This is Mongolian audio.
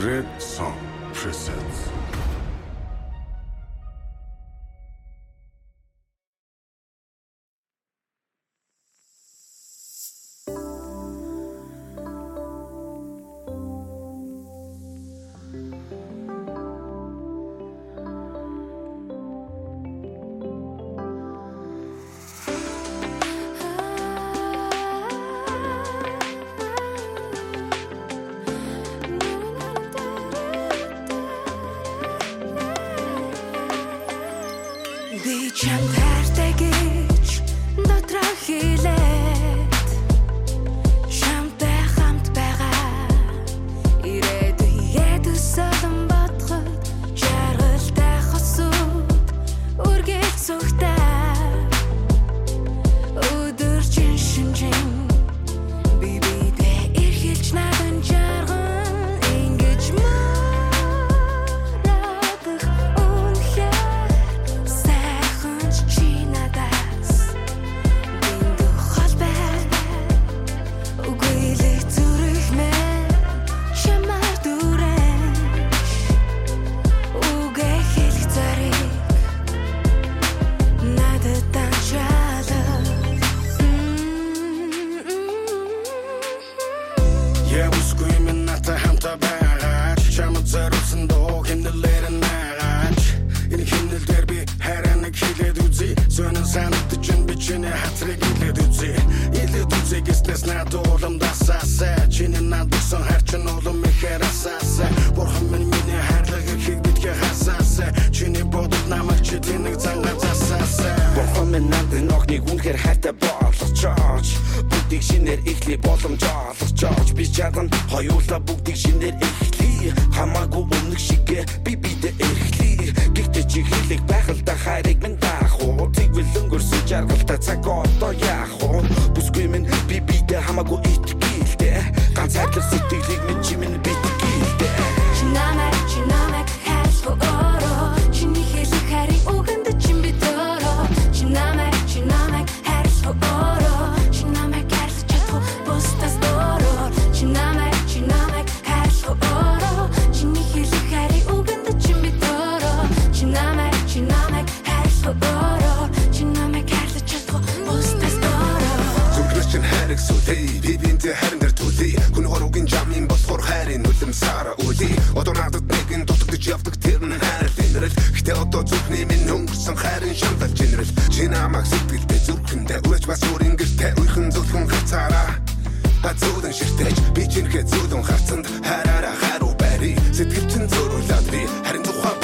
Red Song presents. Би чамд хайртай гэж дотроо хэлээд чамтай хамт байгаа ирээдүйд төсөөлөн бодоход жаргалтай хосууд үргэлж зүгтээ өдөржин шинжин би бидээ эрхэлж надан жаргал ингэж марадах үнхээр сайхан чи надаас дэндүү хол бай үгүйлэх зүрх мэн чамаар дүрэн үгээ хэлэх зарыг надад данчаалаа Yeah, we're screaming at the hamta barrage. Чамд зориулсан дуу хэмнэлээр наагаач. Энэ хэмнэлээр би хайрыг хэлээд үзье. Зөнөн санагдаж би чиний хатрыг хэлээд үзье. Илээд үзье гэснээс надад уламдасаасаа. Чиний надсан харчин улам ихээр асаасаа. Бурхан минь миний хайрлаг ихийг битгий хасаасаа. Чиний бодол намайг чи тэнэг зангазаасаа. Бурхан минь надад нохныг үнэхээр хайртай болгочооч. Бүгдийг шинээр эхлэе боломж олгочооч. Би чадан хоёулаа бүгдийг шинээр эхлэе. Хамаагүй өмнөх шигээ би бидээ эрхлэе. Гэхдээ чи хэлэх байхалтай хайрыг минь даах уу? Тэгвэл өнгөрсөн жаргалтай цаг одоо яах уу? Бүсгүй минь би бидээ хамаагүй итгэлтэй. Ганц хайрлах сэтгэлийг минь чи минь битгийтэй. Чи намайг хайрлах өөрөө чиний хэлэх хайрыг үгэнд чин бидөө чи намайг хайрлах өөрөө чи намайг хайрлах чадах бусдаас өөрөө чи намайг хайрлах өөрөө чиний хэлэх хайрыг үгэнд чин бидөө чи намайг хайрлах өөрөө чи намайг хайрлах чадах бусдаас өөрөө Зүрхлэшин хайрыг сүлээ би бинтэ харин дээр түлээ хүн хоруугийн жамын болохоор хайрын үлэмсараа үлээ одоо надад нэгэн дутагдж явдаг тэр нь хайр тэнэрэл гэтээ одоо зүрхний минь өнгөрсөн хайрын шамдал чинэрэл чи намайг сэтгэлдээ зүрхэндээ үрж бас өөрийн гэртээ уйхан зүлхэн хацаараа Хацуудан ширтэж би чинхээ зүудэн харцанд хайраараа хайруу байри сэтгэл чин зөрүүлээд би харин тухай